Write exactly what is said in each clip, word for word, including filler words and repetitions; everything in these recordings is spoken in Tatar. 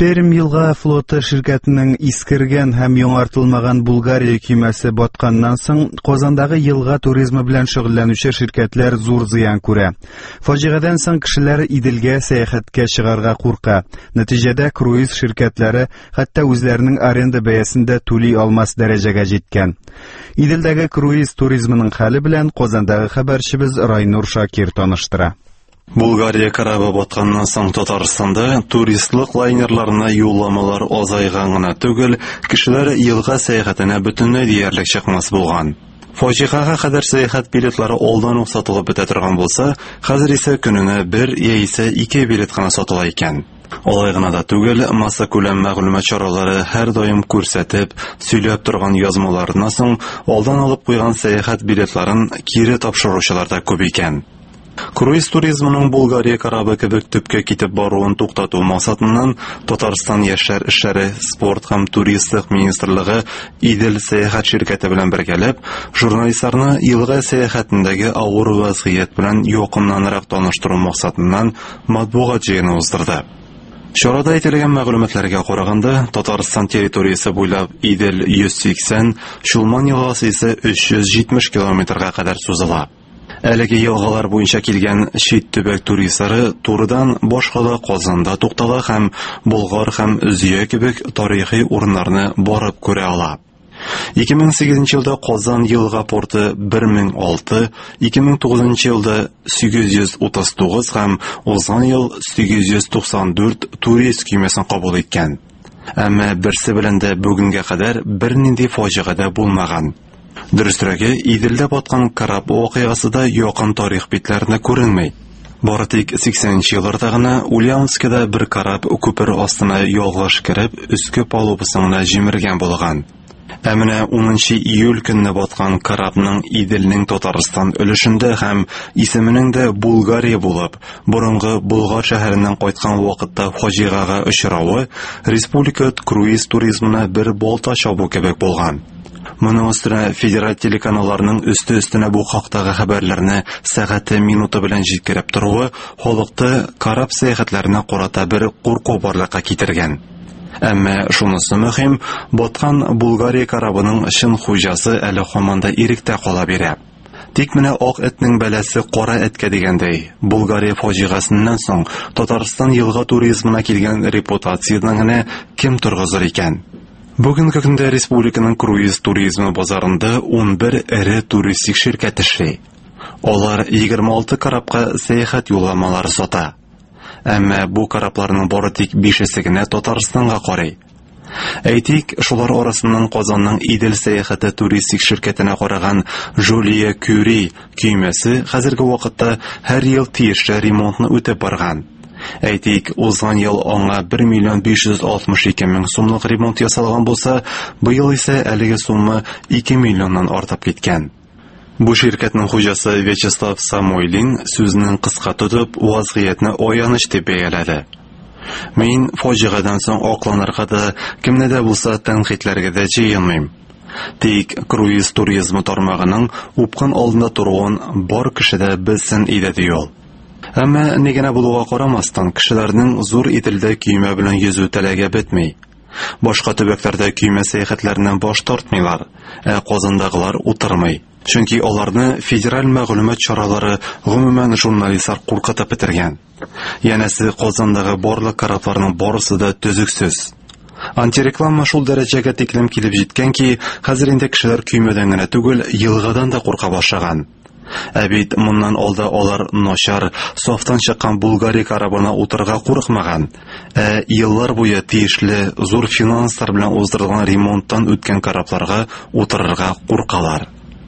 Пермь елга флоты ширкәтенең искергән һәм яңартылмаган Булгария көймәсе батканнан соң Казандагы елга туризмы белән шөгыльләнүче ширкәтләр зур зыян күрә. Фаҗигадан соң кешеләр Иделгә сәяхәткә чыгарга курка. Нәтиҗәдә круиз ширкәтләре хәтта үзләренең аренда бәясен дә түли алмас дәрәҗәгә җиткән. Иделдәге круиз туризмының хәле белән Казандагы хәбәрчебез Райнур Шакир таныштыра. Булгария корабы батканнан соң Татарстанда туристлык лайнерларына юлламалар азайган гына түгел, кешеләр елга сәяхәтенә бөтенләй диярлек чыкмас булган. Фаҗигага кадәр сәяхәт билетлары алдан ук сатылып бетә торган булса, хәзер исә көненә бер яисә ике билет кына сатыла икән. Алай гына да түгел, масса күләм мәгълүмат чаралары һәр даим күрсәтеп, сөйләп торган язмаларына соң алдан алып куйган сәяхәт билетларын кире тапшыручылар да күп икән. Круиз туризмының Булгария корабы кебек төпкә китеп баруын туктату максатыннан Татарстан яшьләр эшләре, спорт һәм туристлык министрлыгы Идел сәяхәт ширкәте белән бергәләп, журналистларны елга сәяхәтендәге авыр вазгыять белән якыннанрак таныштыру максатыннан матбугат җыены уздырды. Чарада әйтелгән мәгълүматларга караганда, Татарстан территориясе буйлап Идел йөз сиксән, Чулман елгасы исә өч йөз җитмеш километрга кадәр сузыла. Әлеге елгалар буенча килгән чит төбәк туристлары турыдан башкала Казанда туктала һәм Болгар һәм Зөя кебек тарихи урыннарны барып күрә ала. ике мең сигезенче елда Казан елга порты бер мең алты, ике мең тугызынчы елда сигез йөз утыз тугыз һәм узган ел сигез йөз туксан дүрт турист көймәсен кабул иткән. Әмма берсе белән дә бүгенгә кадәр бернинди фаҗига булмаган. Дөресрәге, Иделдә баткан кораб вакыйгасы да якын тарих битләренә күренми. Бары тик сиксәненче елларда гына Ульяновскида бер кораб күпер астына ялгыш кереп, өске палубасына җимергән булган. Ә менә унынчы июль көнне баткан корабның Иделнең Татарстан өлешендә һәм исеменең дә Булгария булып, борынгы Болгар шәһәреннән кайткан вакытта фаҗигага очравы республика круиз туризмына бер балта чабу кебек булган. Моның өстенә федераль телеканалларның өсте-өстенә бу хактагы хәбәрләрне сәгате минуты белән җиткереп торуы халыкты кораб сәяхәтләренә карата бер курку барлыкка китергән. Әмма шунысы мөһим, баткан Булгария корабының чын хуҗасы әле һаман да иректә кала бирә. Тик менә ак этнең бәләсе кара эткә дигәндәй, Булгария фаҗигасыннан соң Татарстан елга туризмына килгән репутацияны генә кем торгызыр икән? Бүгенге көндә республиканың круиз туризмы базарында ун бер эре туристик ширкәт эшли. Алар егерме алты корабка сәяхәт юлламалары сата. Әмма бу корабларның бары тик бишесе генә Татарстанга карый. Әйтик, шулар арасыннан Казанның Идел сәяхәте туристик ширкәтенә караган Жулия Кюри көймәсе хәзерге вакытта һәр ел тиешле ремонтны үтеп барган. Әйтик, узган ел аңа бер миллион биш йөз алтмыш ике мең сумлык ремонт ясалган булса, быел исә әлеге сумма ике миллионнан артып киткән. Бу ширкәтнең хуҗасы Вячеслав Самойлин сүзнең кыска тотып, вазгыятны аяныч дип бәяләде. Мин фаҗигадан соң акланырга да, кемне дә булса тәнкыйтьләргә дә җыенмыйм. Тик круиз туризмы тармагының упкын алдында торуын бар кешедә белсен иде ди ул. Әмма нигенә булуга карамастан, кешеләрнең зур Иделдә көймә белән йөзү теләге бетми. Башка төбәкләрдә көймә сәяхәтләреннән баш тартмыйлар, ә Казандагылар утырмый. Чөнки аларны федераль мәгълүмат чаралары гомумән журналистлар куркытып бетергән. Янәсе, Казандагы барлык корабларның барысы да төзексез. Антиреклама шул дәрәҗәгә тиклем килеп җиткән ки, хәзер инде кешеләр көймәдән генә түгел, елгадан да курка башлаган. Ә бит моннан алда алар начар, софтан чыккан Булгария корабына утырга курыкмаган, ә еллар буе тиешле зур финанслар белән уздырылган ремонттан үткән корабларга утырырга куркалар.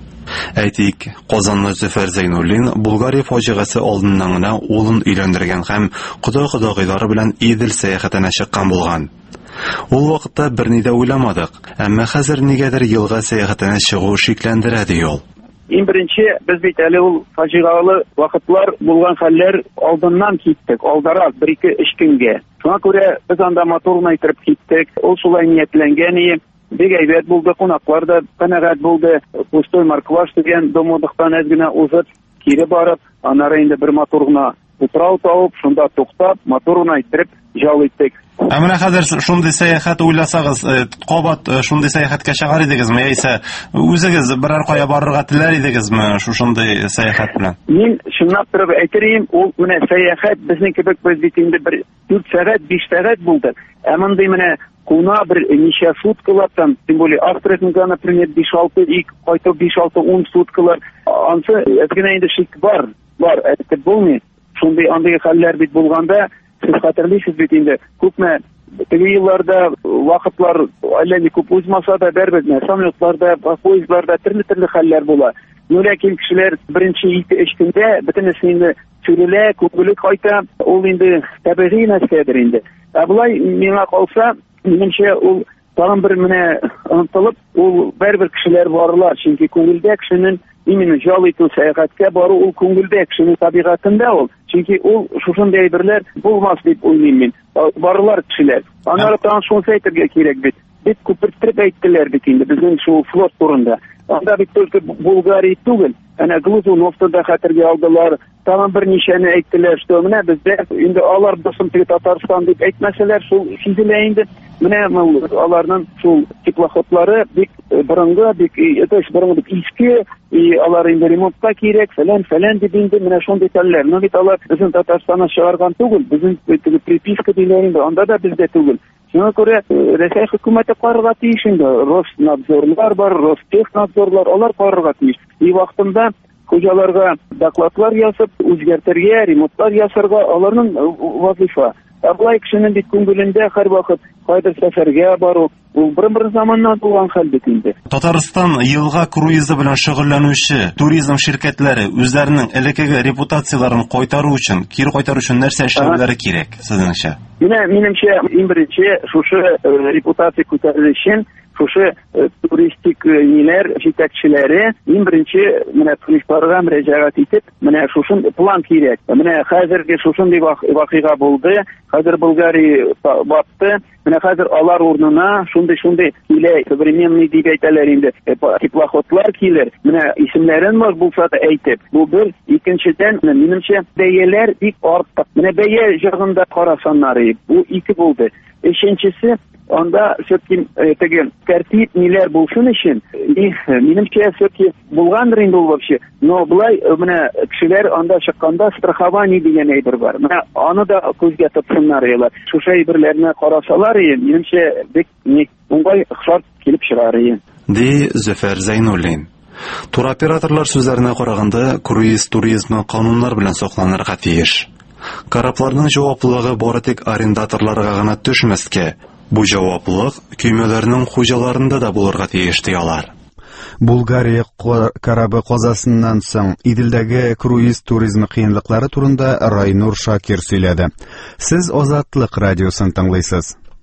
Әйтик, Казанлы Зөфәр Зәйнуллин Булгария фаҗигасы алдыннан гына улын өйләндергән һәм кода-кодагыйлары белән Идел сәяхәтенә чыккан булган. Ул вакытта берни дә уйламадык, әмма хәзер нигәдер елга сәяхәтенә чыгу шикләндерә ди ул. Иң беренче, без бит әле ул фаҗигалы вакытлар булган хәлләр алдыннан киттек, алдарак бер-ике өч көнгә. Шуңа күрә без анда моторны итеп киттек. Ул шулай ниятләнгән иде. Бик әйбәт булды, кунаклар да канәгать булды. Пустой Маркваш дигән домодыктан әз генә узып, кире барып, аннары инде бер моторна утрау тауып, шунда туктап, моторны итеп җал иттек. Ә менә хәзер шундый сәяхәт уйласагыз, кабат шундый сәяхәткә чыгар идегезме, яисә үзегез берәр кая барырга теләр идегезме шундый сәяхәт белән? Мин чынлап туры әйтерим, ул менә сәяхәт безнең кебек без бит инде бер дүрт сәгать, биш сәгать булды. Ә мондый менә куна бер ничә суткалар там, тем более Австрияда, например, биш-алты, ик кайтып биш-алты-ун суткалар. Ансы әткәнә инде шик бар, бар, әйтеп булмый. Шундый андый хәлләр бит булганда, сез хәтерлисез бит инде. Күпме теге елларда вакытлар әллә ни күп узмаса да, бәрбез самолетларда, поездларда төрле-төрле хәлләр була. Ләкин кешеләр беренче ике-өч көндә бөтенесе инде сүрелә, күңеле кайта, ул инде табигый нәрсәдер инде. Ә болай миңа калса, минемчә ул тагын бер менә онытылып, ул бәрбер кешеләр барылар, чөнки күңелдә кешенең именно жал итү сәяхәткә бару ул күңелдә кешенең табигатында ул. Чөнки ул шушындай әйберләр булмас дип уйлыйм мин. Барылар кешеләр. Аннары тагын шуны әйтергә кирәк бит. Бит күпертеп әйттеләр бит инде безнең шул флот турында. Анда бит только Булгария түгел, әнә Глазуновты да хәтергә алдылар. Тагын бер ничәне әйттеләр, что менә бездә инде алар бусым Татарстан дип әйтмәсәләр, шул сизелә инде. Менә аларның шул теплоходлары бик борынгы, бик әтәш борынгы бик иске, и алар инде ремонтка кирәк, фәлән, фәлән дип инде менә шундый хәлләр. Но бит алар безнең Татарстаннан чыгарган түгел, безнең приписка диләр инде, анда да бездә түгел. Шуңа күрә Россия хөкүмәте карарга тиеш инде. Роснадзорлар бар, Ростехнадзорлар, алар карарга тиеш. И вакытында хуҗаларга докладлар ясап, үзгәртергә, ремонтлар ясарга аларның вазифа. Аблай кешенең бит күңелендә һәр вакыт кайда сәфәргә бару, ул бер-бер заманнан булган хәл бит инде. Татарстан елга круизы белән шөгыльләнүче туризм ширкәтләре үзләренең элеккеге репутацияларын кайтару өчен, кире кайтару өчен нәрсә эшләүләре кирәк, сезнеңчә? Менә минемчә, иң беренче шушы репутация күтәрү өчен шушы туристик ниләр җитәкчеләре иң беренче менә туристларга мөрәҗәгать итеп, менә шушы план кирәк. Менә хәзерге шушындый вакыйга булды, хәзер Болгария батты, менә хәзер алар урынына шундый-шундый килә, современный дип әйтәләр инде, теплоходлар килер. Менә исемнәрен бар булса да әйтеп. Бу бер, икенчедән минемчә бәяләр бик артык. Менә бәя җырында карасаннары, бу ике булды. Өченчесе анда все-таки теге тәртип ниләр булсын өчен, минемчә все-таки булгандыр инде ул вообще. Но булай менә кешеләр анда чыкканда страхование дигән әйбер бар. Менә аны да күзгә тотсыннар елар. Шушы әйберләрне карасалар, минемчә бик уңай шарт килеп чыгар иде. Ди Зөфәр Зәйнуллин. Туроператорлар сүзләренә караганда, круиз туризмы кануннар белән сакланырга тиеш. Корабларның җаваплылыгы бары тик арендаторларга гына төшмәскә, бу җаваплылык көймәләрнең хуҗаларында да булырга тиеш ди алар. Булгария корабы казасыннан соң Иделдәге круиз туризмы кыенлыклары турында Райнур Шакир сөйләде. Сез Азатлык радиосын тыңлыйсыз.